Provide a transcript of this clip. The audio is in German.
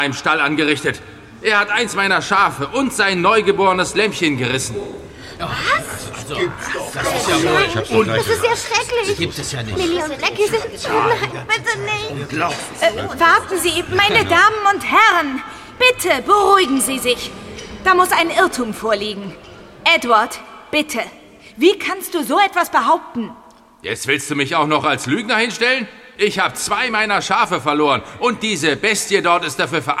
im Stall angerichtet. Er hat eins meiner Schafe und sein neugeborenes Lämmchen gerissen. Was? Das ist ja wohl... Das ist ja schrecklich. Das gibt es ja nicht. Lilly und Blackie sind... Nein, bitte nicht. Warten Sie, meine Damen und Herren. Bitte beruhigen Sie sich. Da muss ein Irrtum vorliegen. Edward, bitte. Wie kannst du so etwas behaupten? Jetzt willst du mich auch noch als Lügner hinstellen? Ich habe 2 meiner Schafe verloren und diese Bestie dort ist dafür verantwortlich.